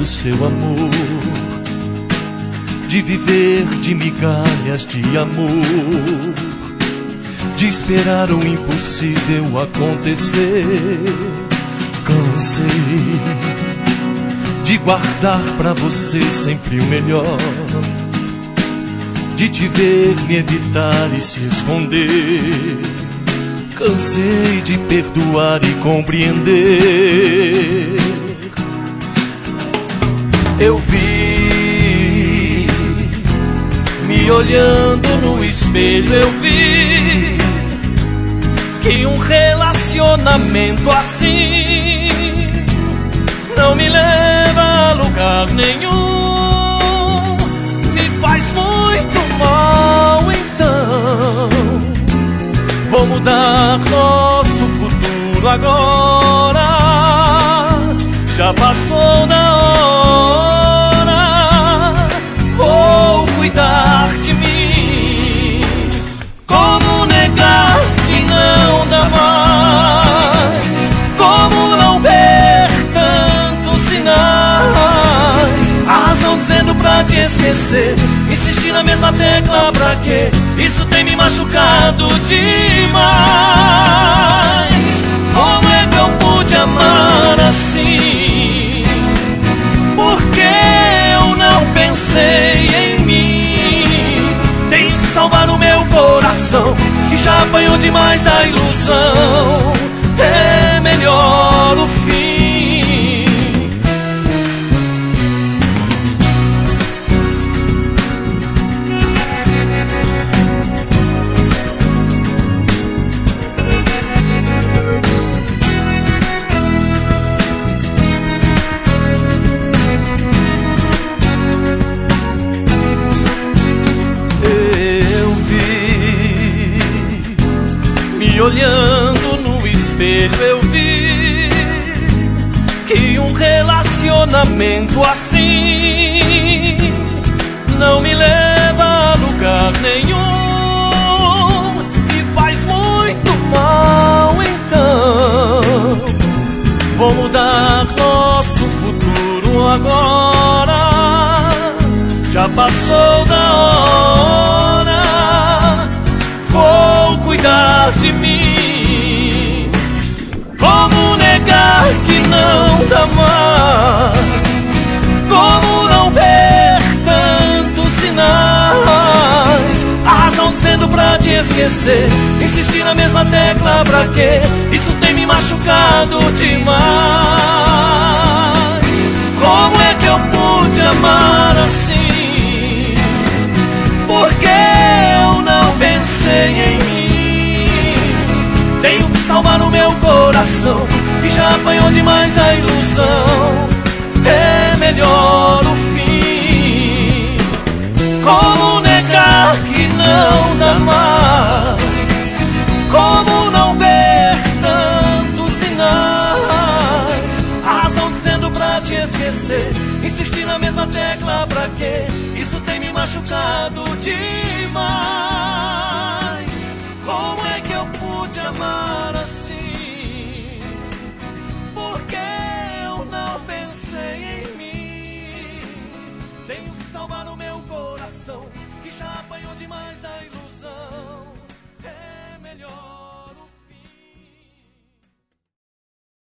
do seu amor, de viver de migalhas de amor, de esperar o impossível acontecer. Cansei de guardar pra você sempre o melhor, de te ver me evitar e se esconder. Cansei de perdoar e compreender. Eu vi, me olhando no espelho, eu vi que um relacionamento assim não me leva a lugar nenhum, me faz muito mal. Então vou mudar nosso futuro agora, já passou da hora. Vou cuidar de mim. Como negar que não dá mais? Como não ver tantos sinais? A razão dizendo pra te esquecer, insistir na mesma tecla pra quê? Isso tem me machucado demais. Como é que eu pude amar assim? Por que eu não pensei em mim? Tem que salvar o meu coração, que já apanhou demais da ilusão. É melhor o fim. Me olhando no espelho, eu vi que um relacionamento assim não me leva a lugar nenhum, me faz muito mal. Então vou mudar nosso futuro agora, já passou da hora. Vou cuidar de mim. Como negar que não dá mais? Como não ver tantos sinais? A razão dizendo pra te esquecer, insistir na mesma tecla pra quê? Isso tem me machucado demais. Como é que eu pude amar assim? Por que eu não pensei em mim? Tenho que salvar o meu coração, que já apanhou demais da ilusão. É melhor o fim. Como negar que não dá mais? Como não ver tantos sinais? A razão dizendo pra te esquecer, insistir na mesma tecla pra quê? Isso tem me machucado demais.